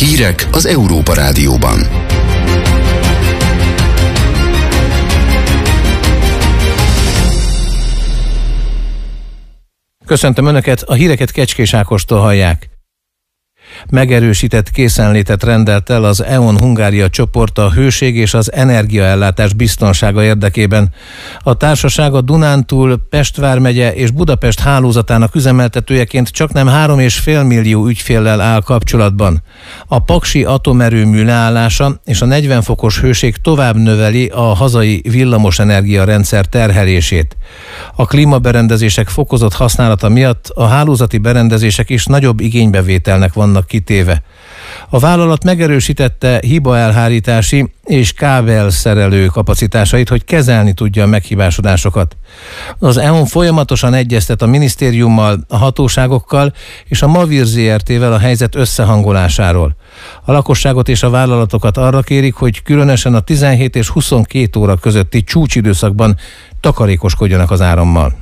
Hírek az Európa Rádióban. Köszöntöm Önöket, a híreket Kecskés Ákostól hallják. Megerősített készenlétet rendelt el az E.ON Hungária csoport a hőség és az energiaellátás biztonsága érdekében. A társaság a Dunántúl, Pest vármegye és Budapest hálózatának üzemeltetőjeként csaknem 3,5 millió ügyféllel áll kapcsolatban. A paksi atomerőmű leállása és a 40 fokos hőség tovább növeli a hazai villamosenergia rendszer terhelését. A klímaberendezések fokozott használata miatt a hálózati berendezések is nagyobb igénybevételnek vannak kitéve. A vállalat megerősítette hibaelhárítási és kábelszerelő kapacitásait, hogy kezelni tudja a meghibásodásokat. Az E.ON folyamatosan egyeztet a minisztériummal, a hatóságokkal és a Mavir Zrt-vel a helyzet összehangolásáról. A lakosságot és a vállalatokat arra kérik, hogy különösen a 17 és 22 óra közötti csúcsidőszakban takarékoskodjanak az árammal.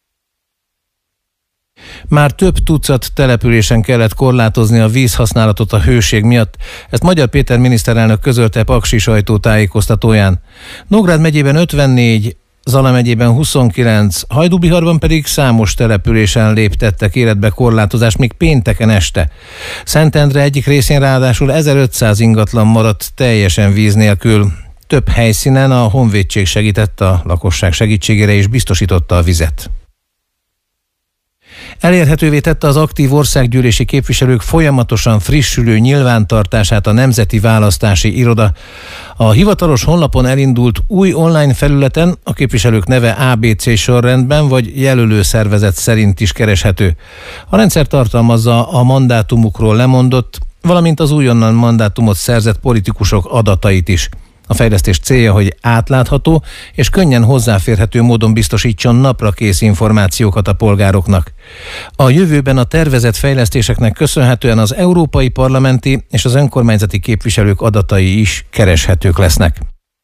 Már több tucat településen kellett korlátozni a vízhasználatot a hőség miatt. Ezt Magyar Péter miniszterelnök közölte Paksi sajtótájékoztatóján. Nógrád megyében 54, Zala megyében 29, Hajdúbiharban pedig számos településen léptettek életbe korlátozást, még pénteken este. Szentendre egyik részén ráadásul 1500 ingatlan maradt teljesen víz nélkül. Több helyszínen a honvédség segített, a lakosság segítségére és biztosította a vizet. Elérhetővé tette az aktív országgyűlési képviselők folyamatosan frissülő nyilvántartását a Nemzeti Választási Iroda. A hivatalos honlapon elindult új online felületen a képviselők neve ABC sorrendben vagy jelölő szervezet szerint is kereshető. A rendszer tartalmazza a mandátumukról lemondott, valamint az újonnan mandátumot szerzett politikusok adatait is. A fejlesztés célja, hogy átlátható és könnyen hozzáférhető módon biztosítson naprakész információkat a polgároknak. A jövőben a tervezett fejlesztéseknek köszönhetően az európai parlamenti és az önkormányzati képviselők adatai is kereshetők lesznek.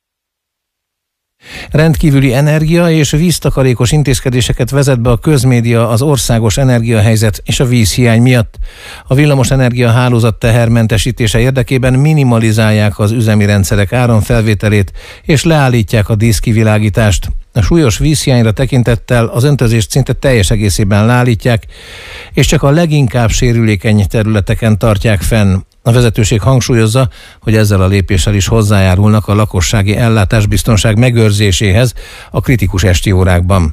Rendkívüli energia és víztakarékos intézkedéseket vezet be a közmédia az országos energiahelyzet és a vízhiány miatt. A villamosenergia hálózat tehermentesítése érdekében minimalizálják az üzemi rendszerek áramfelvételét és leállítják a díszkivilágítást. A súlyos vízhiányra tekintettel az öntözést szinte teljes egészében leállítják, és csak a leginkább sérülékeny területeken tartják fenn. A vezetőség hangsúlyozza, hogy ezzel a lépéssel is hozzájárulnak a lakossági ellátásbiztonság megőrzéséhez a kritikus esti órákban.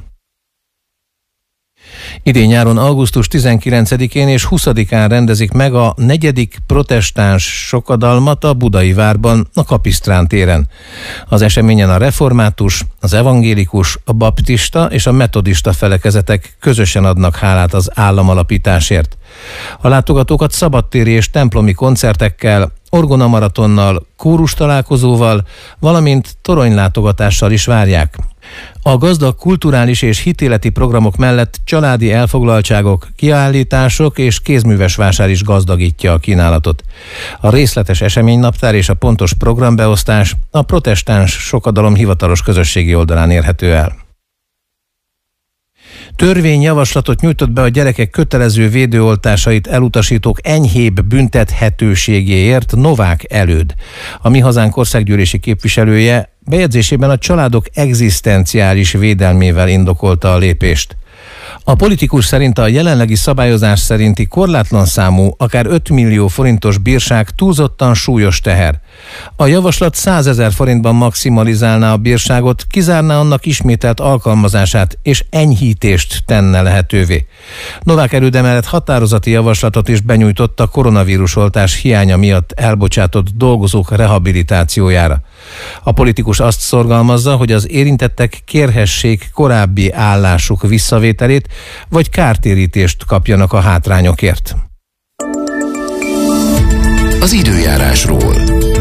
Idén nyáron augusztus 19-én és 20-án rendezik meg a 4. protestáns sokadalmat a Budai Várban, a Kapisztrán téren. Az eseményen a református, az evangélikus, a baptista és a metodista felekezetek közösen adnak hálát az államalapításért. A látogatókat szabadtéri és templomi koncertekkel, orgonamaratonnal, kórustalálkozóval, valamint toronylátogatással is várják. A gazdag kulturális és hitéleti programok mellett családi elfoglaltságok, kiállítások és kézműves vásár is gazdagítja a kínálatot. A részletes eseménynaptár és a pontos programbeosztás a protestáns sokadalom hivatalos közösségi oldalán érhető el. Törvényjavaslatot nyújtott be a gyerekek kötelező védőoltásait elutasítók enyhébb büntethetőségéért Novák Előd. A Mi Hazánk országgyűlési képviselője bejegyzésében a családok egzisztenciális védelmével indokolta a lépést. A politikus szerint a jelenlegi szabályozás szerinti korlátlan számú, akár 5 millió forintos bírság túlzottan súlyos teher. A javaslat 100 000 forintban maximalizálná a bírságot, kizárná annak ismételt alkalmazását és enyhítést tenne lehetővé. Novák Előd emellett határozati javaslatot is benyújtott a koronavírusoltás hiánya miatt elbocsátott dolgozók rehabilitációjára. A politikus azt szorgalmazza, hogy az érintettek kérhessék korábbi állásuk visszavételét, vagy kártérítést kapjanak a hátrányokért. Az időjárásról.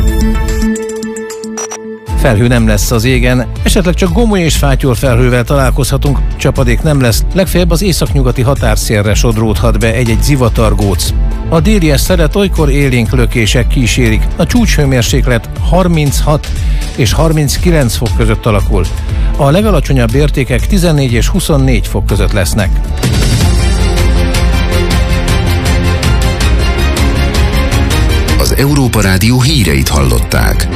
Felhő nem lesz az égen, esetleg csak gomoly és fátyol felhővel találkozhatunk, csapadék nem lesz, legfeljebb az északnyugati határszélre sodródhat be egy-egy zivatargóc. A délies szelet olykor élénk lökések kísérik, a csúcshőmérséklet 36 és 39 fok között alakul. A legalacsonyabb értékek 14 és 24 fok között lesznek. Az Európa Rádió híreit hallották.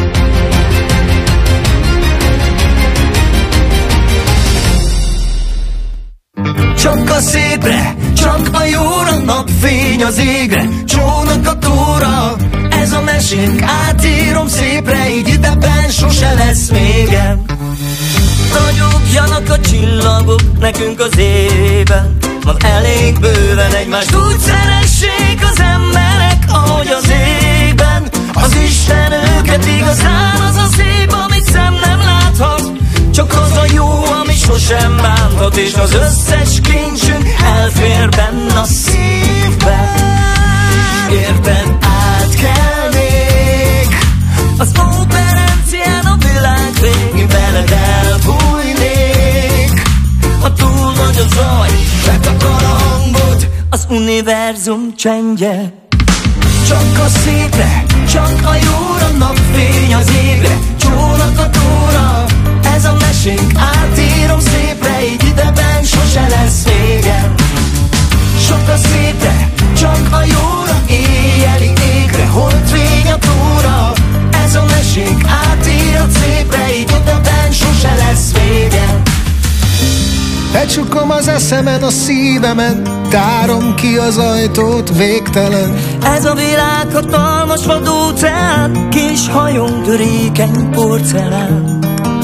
Csak a szépre, csak a jóra, napfény az égre, csónak a tóra. Ez a mesénk, átírom szépre, így ideben sose lesz vége. Ragyogjanak a csillagok nekünk az ében, van elég bőven egymást, úgy szeressék az emberek, ahogy az égben. Az Isten őket igazán, az a szép, amit szem nem láthat, csak az a jó, ami sosem bántat, és az összes kincsünk elfér benne a szívben. Érted, átkelnék az operencián a világ végén, veled elbújnék. Ha túl nagy a zaj, betakar a hangod, az univerzum csendje. Csak a szépre, csak a jóra, napfény az égre, csónak a tóra. Ez a mesénk, átírom szépre, így ideben sose lesz vége. Csak a szépre, csak a jóra, éjjeli égre, holdfény a tóra. Ez a mesénk, átírom szépre, így ideben sose lesz vége. Becsukom az eszemen, a szívemen, tárom ki az ajtót, végtelen. Ez a világ hatalmas vadóceán, kis hajón törékeny porcelán.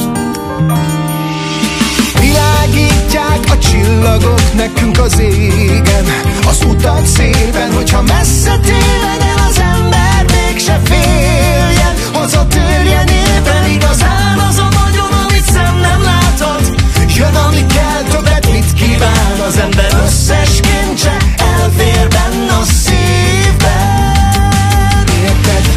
Világítják a csillagok nekünk az égen, az utat szépen, hogyha messze télen el az ember, mégse féljen, hazatérjen éppen. Igazán az a vagyon, amit szem nem láthat, jön ami kell, többet mit kíván. Az ember összes kincse elfér benne a szívben. Érted,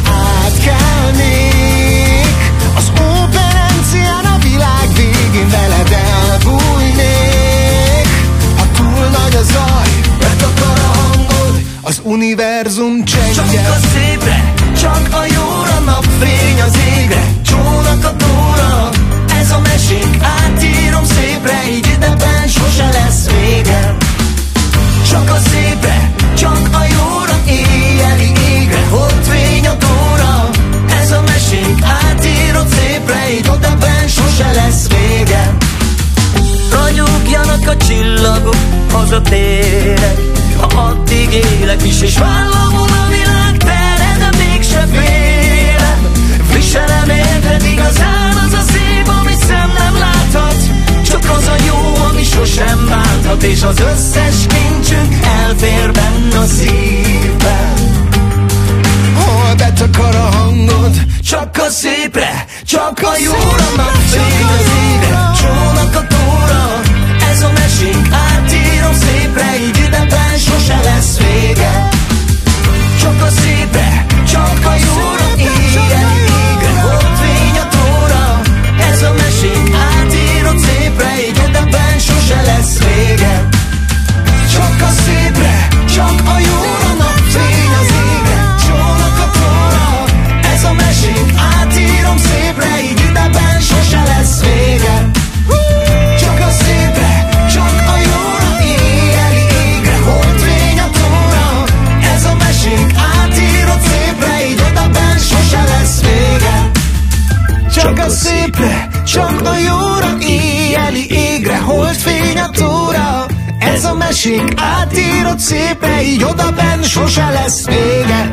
átkelnék az operencián a világ végén, veled elbújnék. Ha túl nagy a zaj, betakar a hangod, az univerzum csendje. Csak a szépre, csak a jóra, napfény az égre, csónak a tóra. Ez a mesénk, átírom szépre, így ideben sose lesz vége. Csak a szépre, csak a jóra, éjjeli égre, holdfény a tóra. Ez a mesénk, átírom szépre, így ideben sose lesz vége. Ragyogjanak a csillagok, hazatérek, ha addig élek is, és vállamon a világ tere, de mégse félem. Viselem érted, igazán az a szép, ami szem nem láthat, csak az a jó, ami sosem bánthat, és az összes kincsünk elfér benne a szívben. Hol betakar a hangod, csak a szépre, csak a jóra, napfény az égre, csónak a tóra. Ez a mesénk, átírom szépre, így ideben sose lesz vége. Csak a szépre, csak a jóra, éjjeli égre, holdfény a tóra. Ez a mesénk, átírom szépre, így ideben sose lesz vége. Csak a szépre, csak a jóra, napfény az égre, csónak a tóra. Ez a mesénk, átírom szépre, így ideben sose lesz vége. Csak a szépre, csak a jóra, éjjeli égre, holdfény a tóra. Ez a mesénk, átírom szépre, így ideben sose lesz vége. Csak a szépre, csak a jóra, éjjeli égre, holdfény a tóra. Ez a mesénk, átírod szépre, így odabenn sose lesz vége.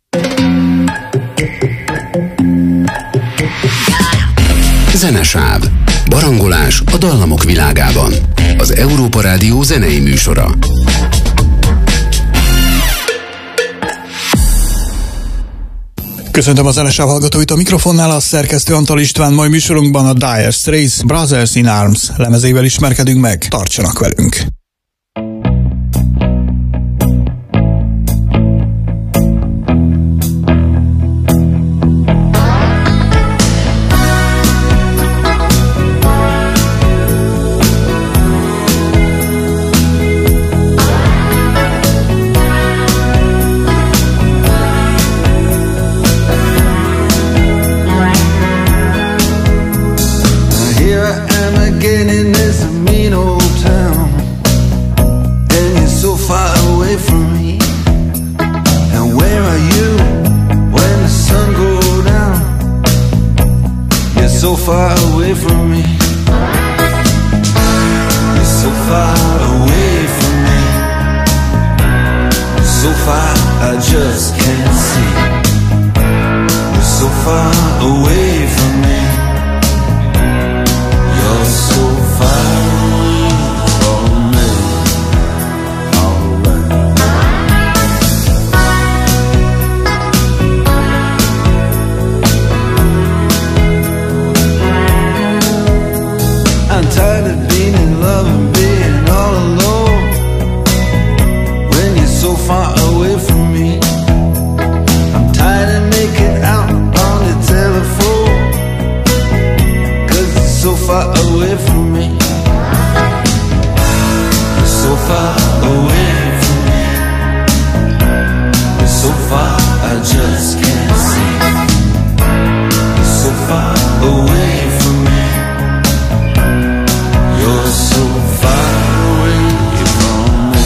Zenesáv. Barangolás a dallamok világában. Az Európa Rádió zenei műsora. Köszöntöm a Zenesáv hallgatóit, a mikrofonnál a szerkesztő Antal István. Mai műsorunkban a Dire Straits Brothers in Arms lemezével ismerkedünk meg. Tartsanak velünk! Here I am again in this mean old town. so far away from me. You're so far away from me. You're so far I just can't see. You're so far away from me. You're so far away from me. I'm tired of being in love and being all alone when you're so far away from me. I'm tired of making out on the telephone 'cause you're so far away from me. You're so far away from me. You're so far I just can't see. You're so far away from me. You're so far away from me.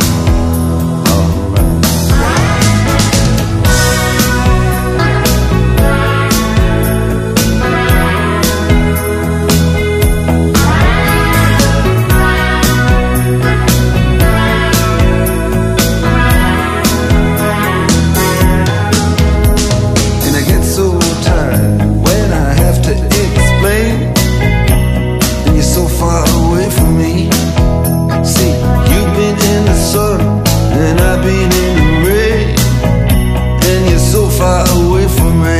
And I get so tired when I have to explain. And you're so far away from me. See, you've been in the sun and I've been in the rain. And you're so far away from me.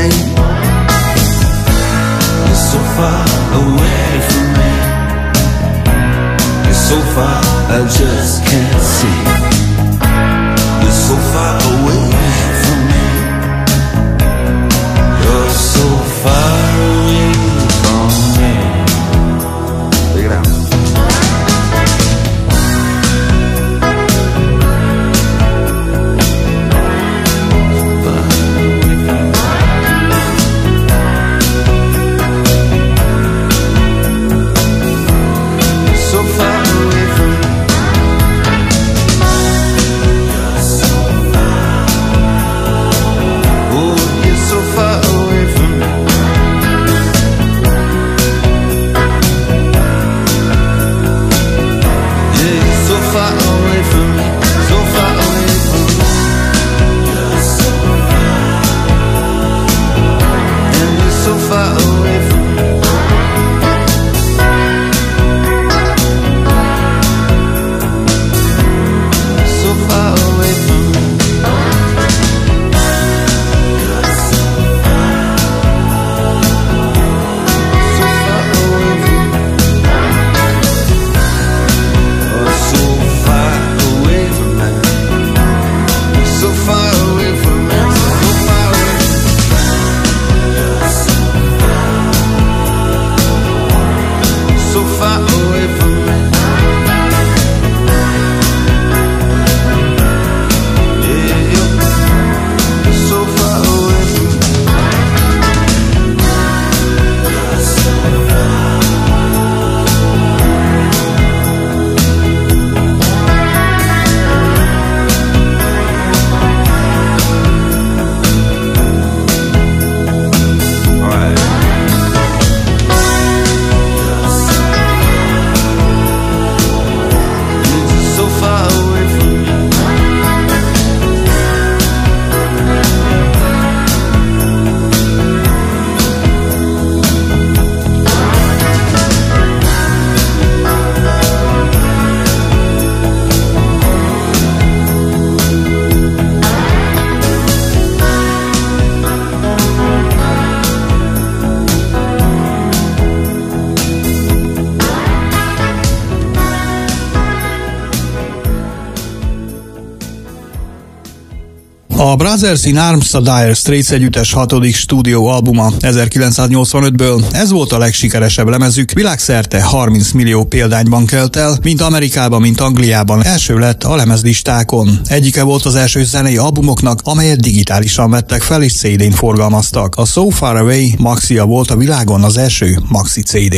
You're so far away from me. You're so far I just can't see. You're so far away from me. You're so far away from me. Take it out. So far away from me. Oh, you're so far away from me. Yeah, you're so far away from me. So far away from me. And you're so far away from me. So far away from me. So far away from me. Oh, so far away from me. So far away from me. So far away. So far away from me. Yeah, you're so far away from me. All right. You're just so far away from me. A Brothers in Arms a Dire Straits együttes 6. stúdióalbuma 1985-ből. Ez volt a legsikeresebb lemezük, világszerte 30 millió példányban kelt el, mind Amerikában, mind Angliában első lett a lemezlistákon. Egyike volt az első zenei albumoknak, amelyet digitálisan vettek fel és CD-n forgalmaztak. A So Far Away maxia volt a világon az első maxi CD.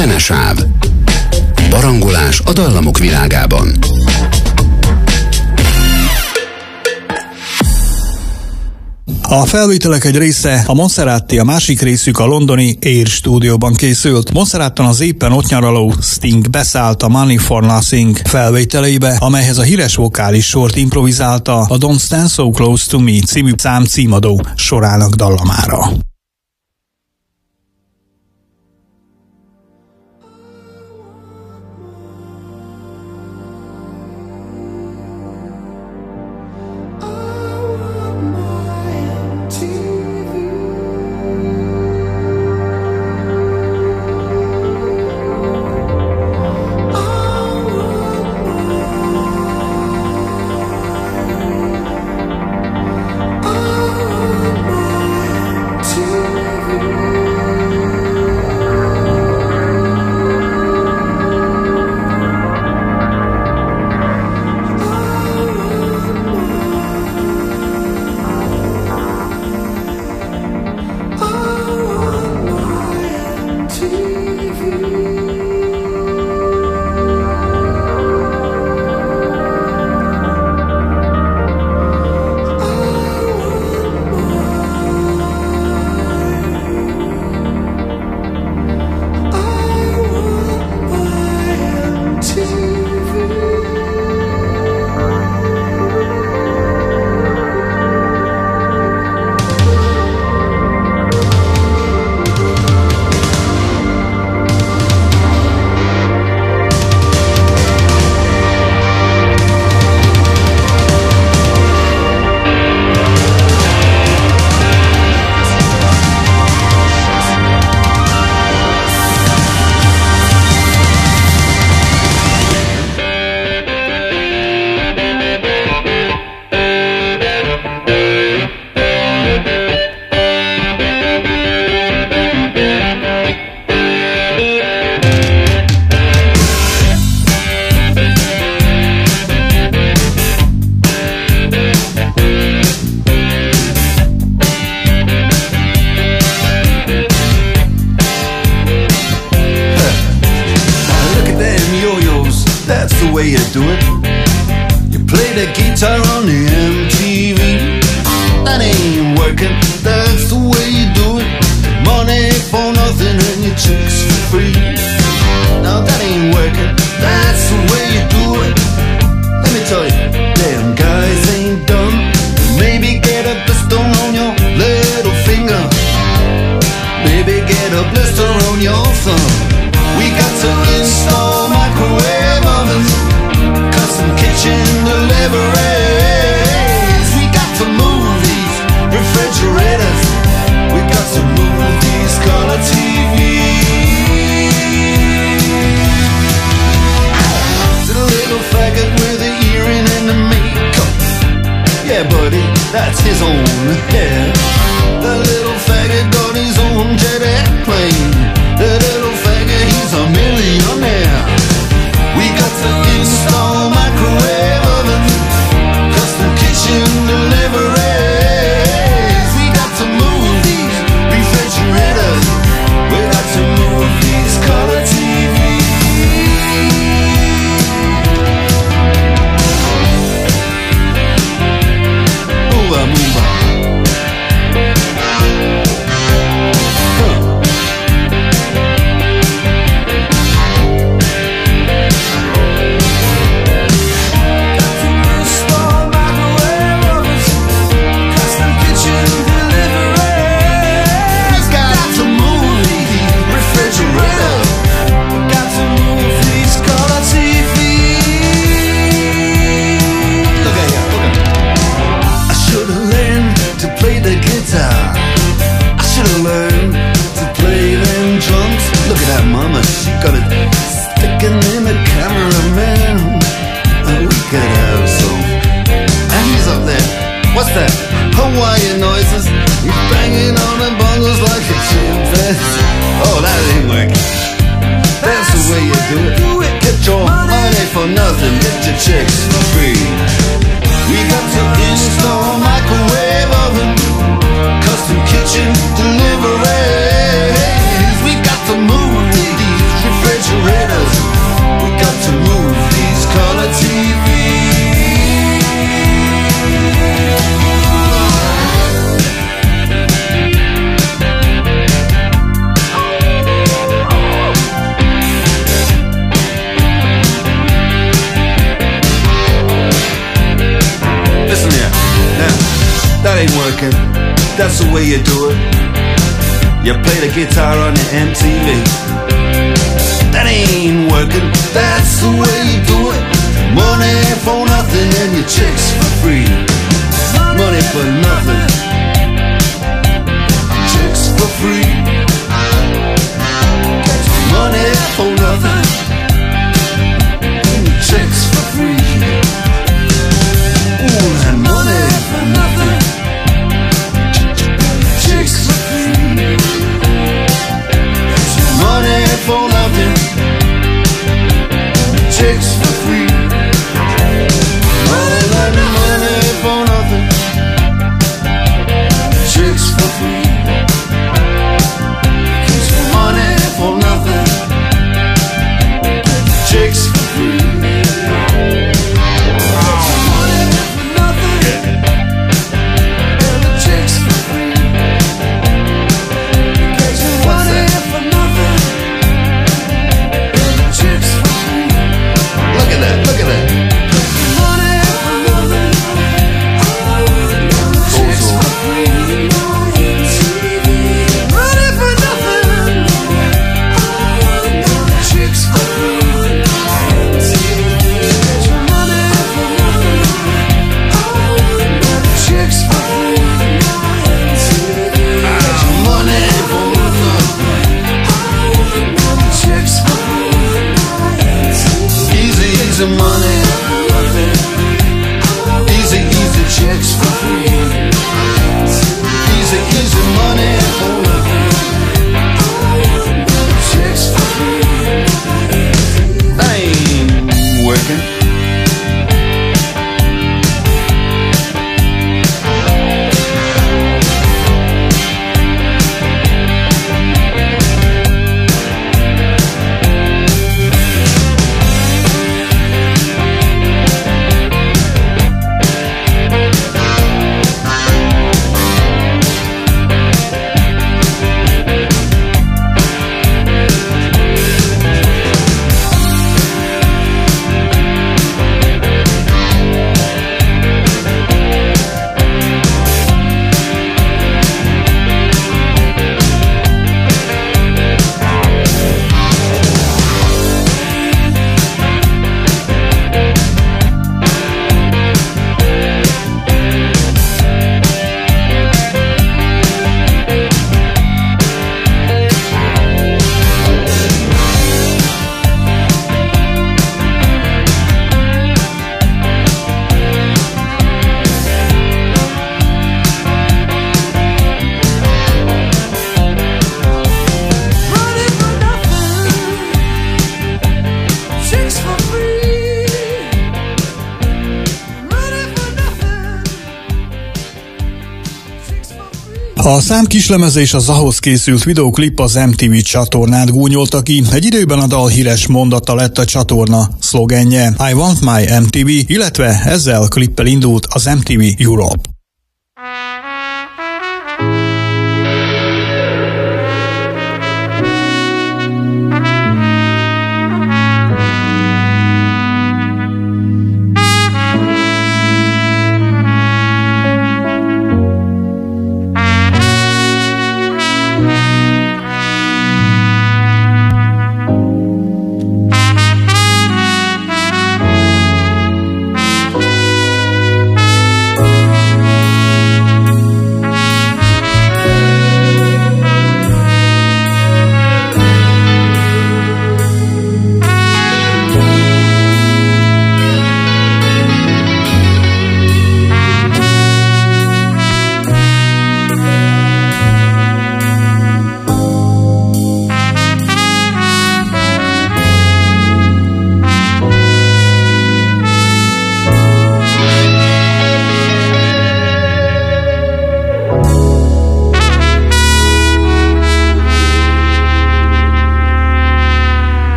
Zenesáv. Barangolás a dallamok világában. A felvételek egy része a Monserrati, a másik részük a londoni Air stúdióban készült. Monserraton az éppen ott nyaraló Sting beszállt a Money for Nothing felvételeibe, amelyhez a híres vokális sort improvizálta a Don't Stand So Close to Me című szám címadó sorának dallamára. ain't working. That's the way you do it. You play the guitar on the MTV. That ain't working. That's the way you do it. Money for nothing and your chicks for free. Money for nothing. Chicks for free. Money for nothing. And your chicks for free. Ooh, and money for nothing. Chicks for free. Money for nothing. Chicks for free. All that money for nothing. Chicks for free. Money for nothing. Chicks for free. Money for nothing. Chicks for free. Money for nothing. Chicks for free. Look at that, look at that. Money for nothing. Chicks for free. Money for nothing. Chicks for free. Money for nothing. Chicks for free. Money for nothing. Chicks for free. Easy, easy money. Easy, easy chicks for free. Easy, easy money for nothing. Chicks for free. That ain't working. A szám kislemeze és az ahhoz készült videóklip az MTV csatornát gúnyolta ki. Egy időben a dal híres mondata lett a csatorna szlogenje. I want my MTV, illetve ezzel a klippel indult az MTV Europe.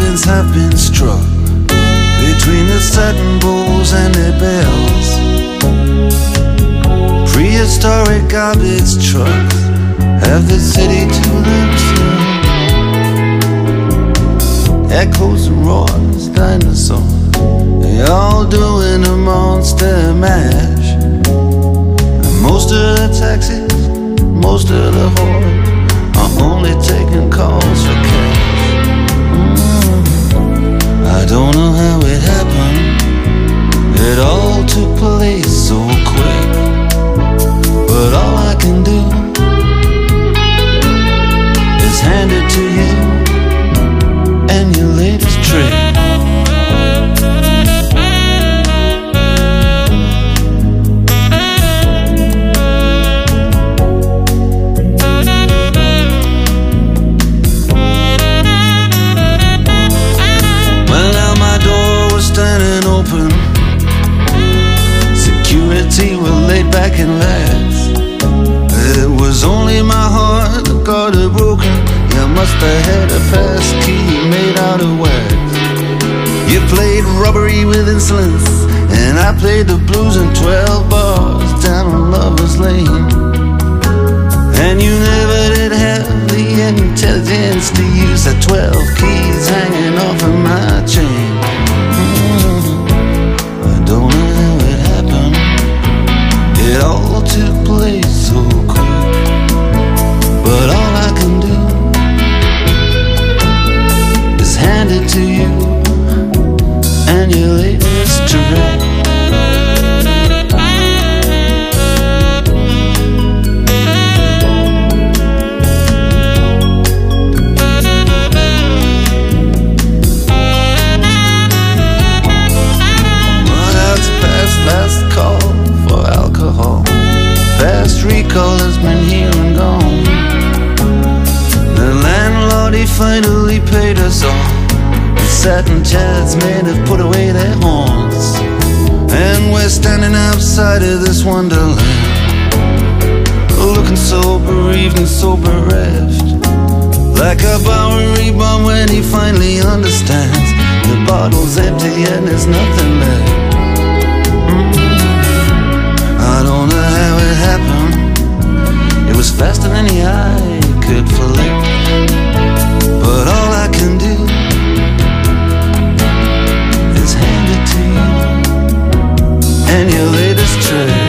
Gardens have been struck between the satin bowls and their bells. Prehistoric garbage trucks have the city to themselves. Echoes and roars, dinosaurs, they all doing a monster mash. And most of the taxis, most of the whores are only taking calls for cash. I don't know how it happened. It all took place so quick. But all I can do is hand it to you and your latest trick. Well, now my door was standing open. Security were laid back and lax. It was only my heart that got it broken. You must have had a pass key made out of wax. You played robbery with insolence, and I played the blues in 12 bars down on Lover's Lane. And you never did have the intelligence to use the 12 keys hanging off of my chain. I don't know how it happened. It all took place so quick. But all I can do is hand it to you and your latest trick. Well, that's past last call for alcohol. Fast recall has been here and gone. The landlord, he finally paid us all. The satin chairs men have put away their horns. And we're standing outside of this wonderland, looking so bereaved and so bereft, like a Bowery bum when he finally understands the bottle's empty and there's nothing left. I don't know how it happened. It was faster than the eye could flick. But all I can do is hand it to you and your latest trick.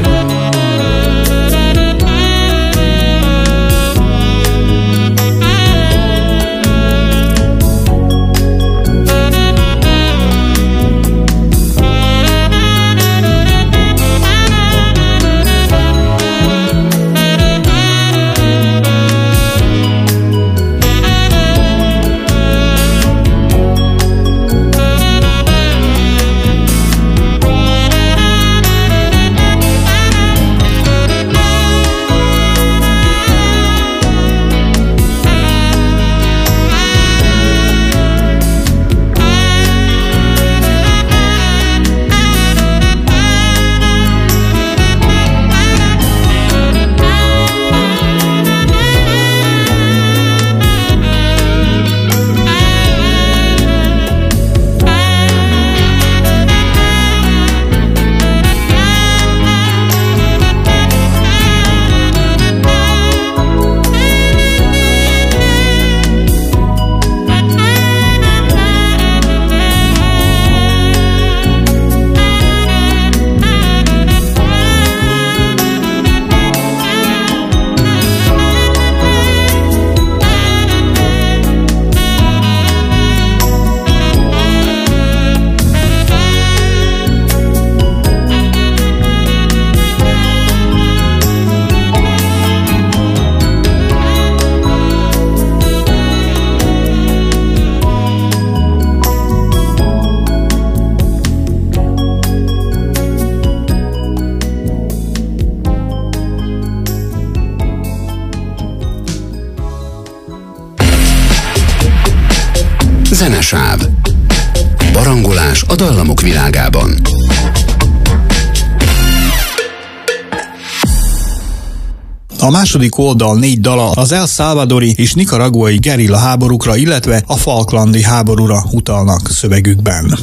Zenesáv. Barangolás a dallamok világában. A második oldal 4 dala az El Salvadori és nicaraguai gerilla háborúkra, illetve a falklandi háborúra utalnak szövegükben.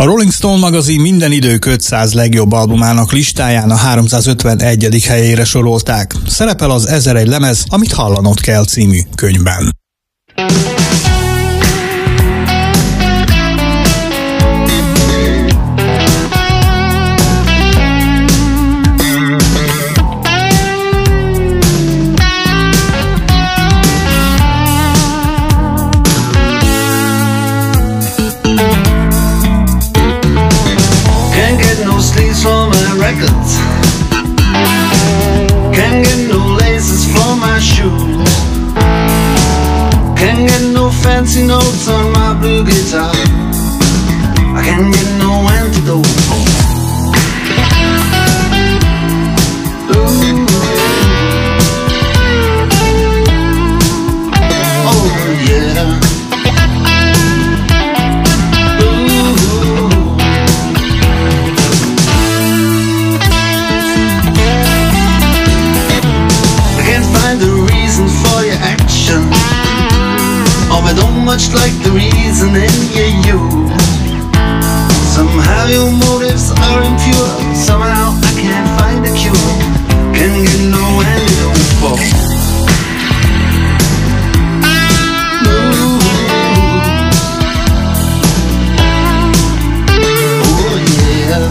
A Rolling Stone magazin minden idők 500 legjobb albumának listáján a 351. helyére sorolták. Szerepel az 1001 lemez, amit hallanod kell című könyvben. Can't get no laces for my shoes. Can't get no fancy notes on my blue guitar. I can't get no antidote for. Ooh. Oh yeah. I don't much like the reasoning you use. Somehow your motives are impure. Somehow I can't find a cure. Can't get no antidote for. Oh yeah.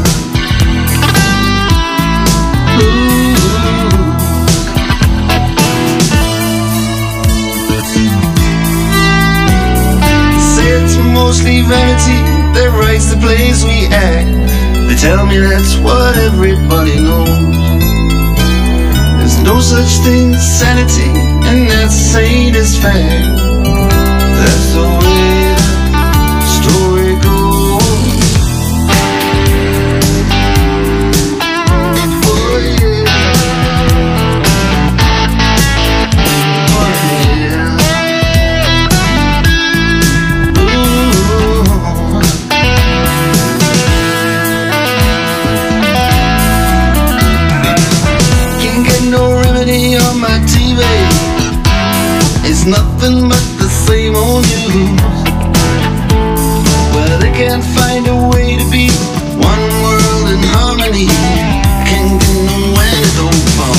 Mostly vanity that writes the plays we act. They tell me that's what everybody knows. There's no such thing as sanity, and that's sane as fact. That's the way the story goes. Oh yeah. Oh yeah. On my TV, it's nothing but the same old news. Well, they can't find a way to be one world in harmony. Can't get no antidote for.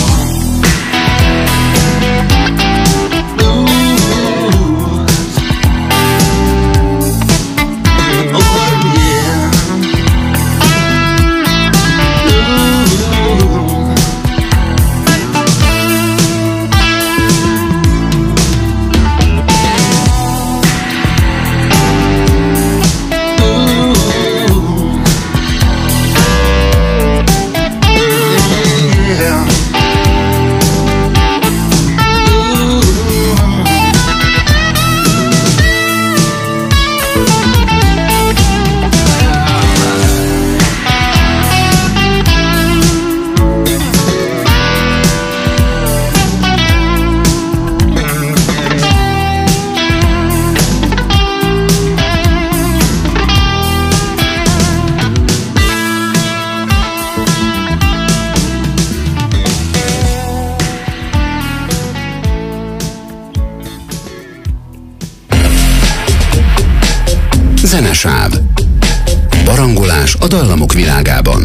Zenesáv. Barangolás a dallamok világában.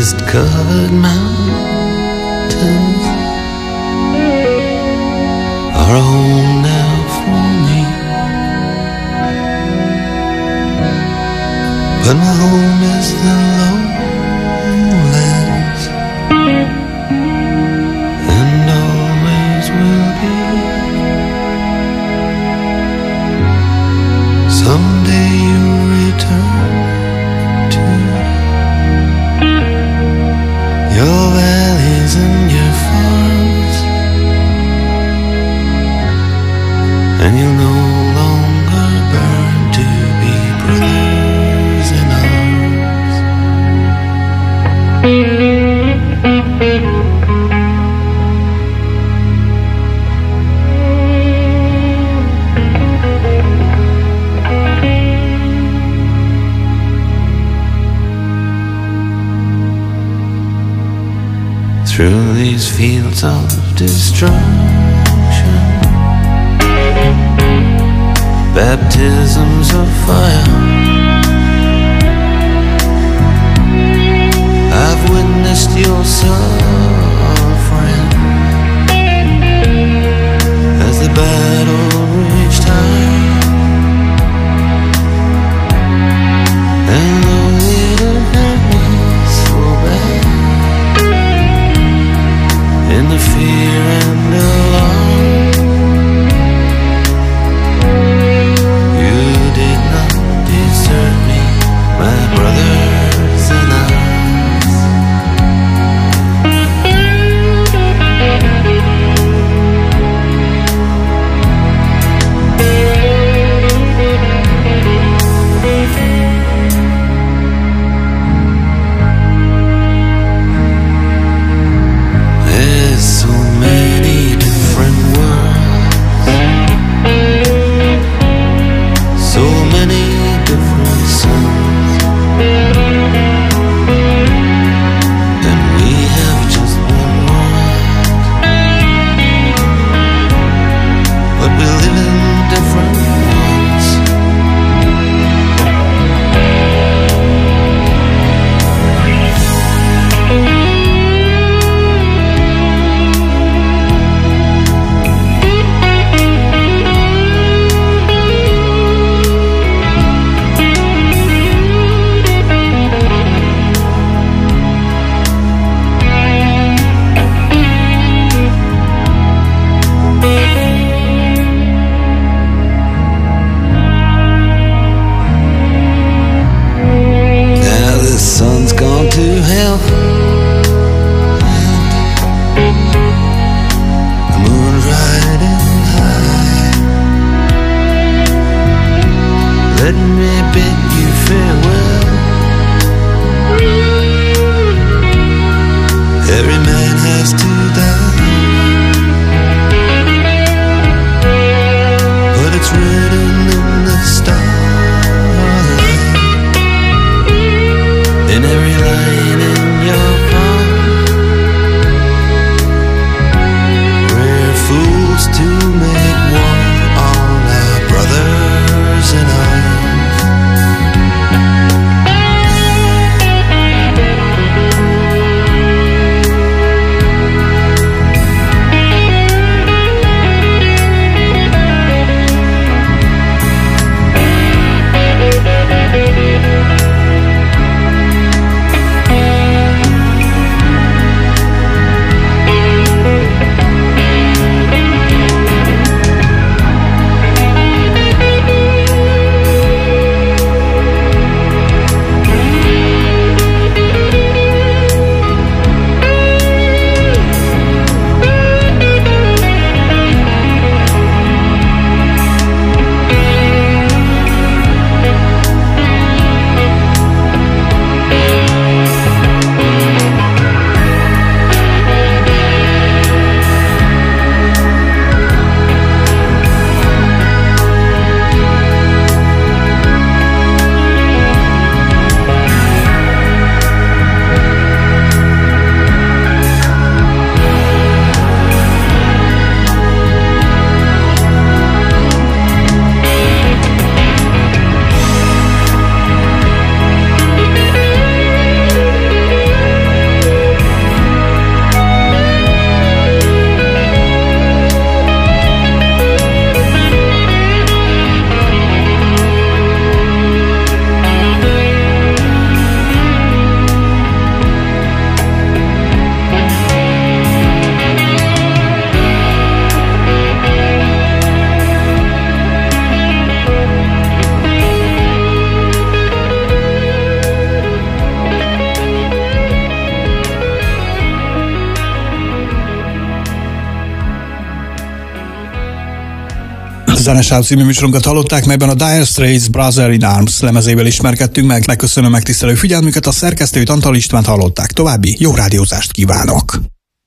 mist-covered mountains are a home now for me. But my home is the lowlands, and always will be. Someday you'll return to your valleys and your farms, and you'll no longer burn to be brothers in arms. Through these fields of destruction, baptisms of fire, I've witnessed your suffering as the battle reached high. And though it hurt me so bad, in the fear and alarm, you did not desert me, my brothers in arms. There's so many different worlds, so many different suns, and we have just one world, but we live in different ones. Now the sun's gone to hell, the moon's riding high. Let me bid you farewell. Every man has to die, but it's written in the starlight, in every line in your palm. We're fools to make war on our brothers in arms. Zenesáv című műsorunkat hallották, melyben a Dire Straits Brother in Arms lemezével ismerkedtünk meg. Megköszönöm megtisztelő figyelmüket, a szerkesztőt, Antal Istvánt hallották. További jó rádiózást kívánok!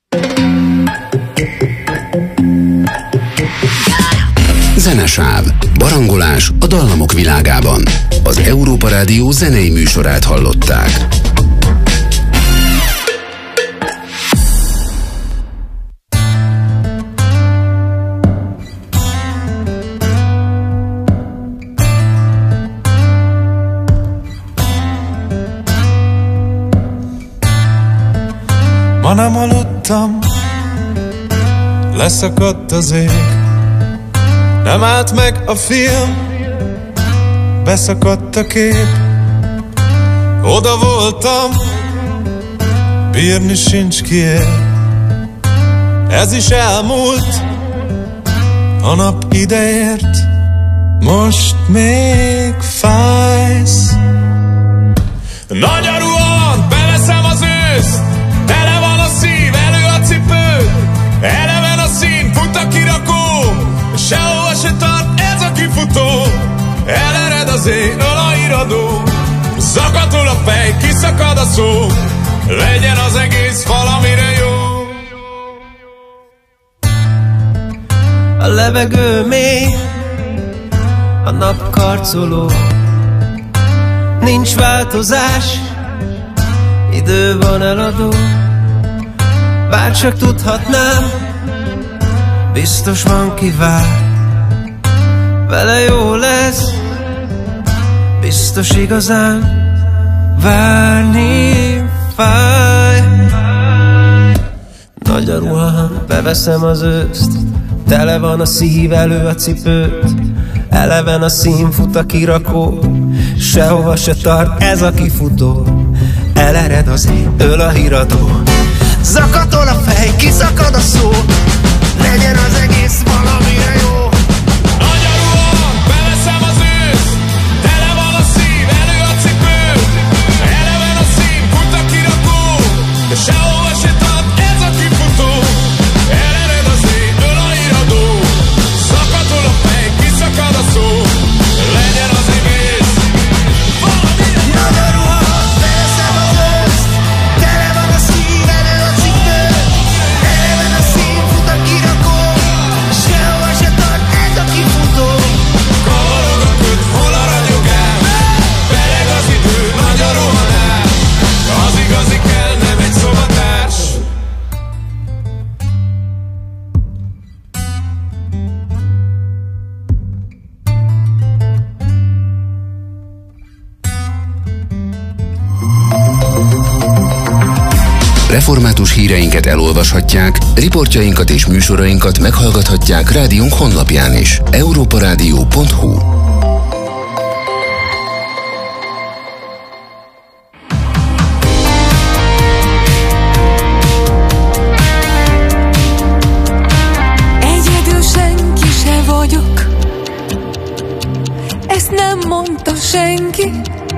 Zenesáv. Barangolás a dallamok világában. Az Európa Rádió zenei műsorát hallották. Ma nem aludtam, leszakadt az ég. Nem állt meg a film, beszakadt a kép. Oda voltam, bírni sincs kiér. Ez is elmúlt, a nap ideért. Most még fájsz. Nagy a ruhant, beveszem az őszt. Tele van a szív, elő a cipő. Eleven a szín, fut a kirakó. Sehova se tart ez a kifutó. Elered az ég, öl a iradó. Zakatol a fej, kiszakad a szó. Legyen az egész valamire jó. A levegő mély, a nap karcoló. Nincs változás, idő van eladó. Bárcsak tudhatnám, biztos van ki vár. Vele jó lesz, biztos igazán. Várni fáj. Nagy a ruhám, beveszem az őszt. Tele van a szív, elő a cipőt. Eleven a szín, fut a kirakó. Sehova se tart ez a kifutó. Elered az ég, öl a híradó. Zakatol a fej, kiszakad a szó. Legyen az egész valamire jó. Nagy a ruham, beveszem az ősz. Tele van a szív, elő a cipő. Eleven a szín, fut a kirakó. De sehova se tart ez a kifutó. Elered az ég, öl a híradó. Zakatol a fej, kiszakad a szó. Legyen az egész valamire jó. Nagy a ruham, beveszem az ősz. Tele van a szív, elő a cipő. Eleven a szín, fut a kirakó. Sehova se tart ez a kifutó. Kavarog a köd, hol a ragyogás. Beleg az idő, nagy a rohanás. Az igazi kell, nem egy szobatárs. Református híreinket elolvashatják, riportjainkat és műsorainkat meghallgathatják rádiónk honlapján is. europaradio.hu. Egyedül senki se vagyok, ezt nem mondta senki.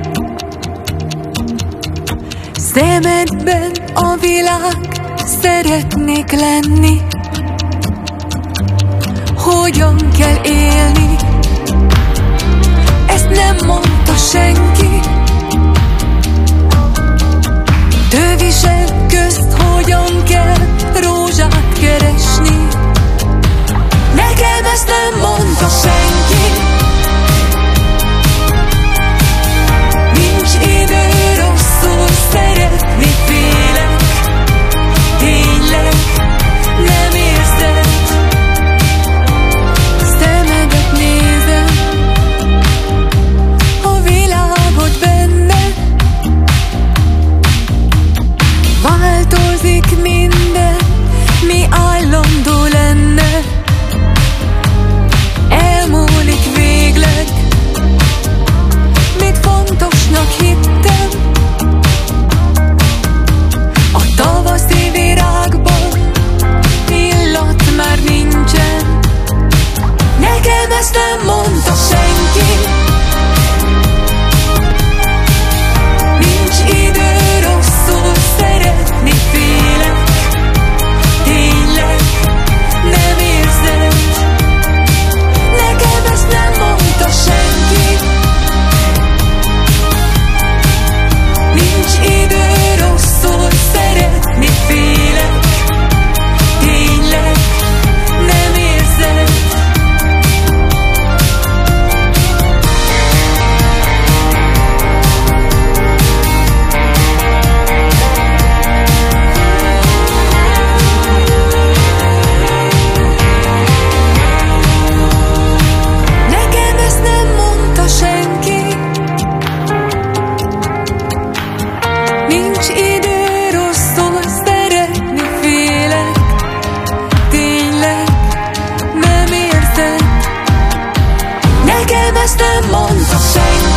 Szemedben a világ, szeretnék lenni. Hogyan kell élni, ezt nem mondta senki. Tövisek közt hogyan kell rózsát keresni. Nekem ezt nem mondta senki. Nincs idő rosszul szeretni, félek. Tényleg nem érzed. Szemedet nézem. ezt nem mondta senki.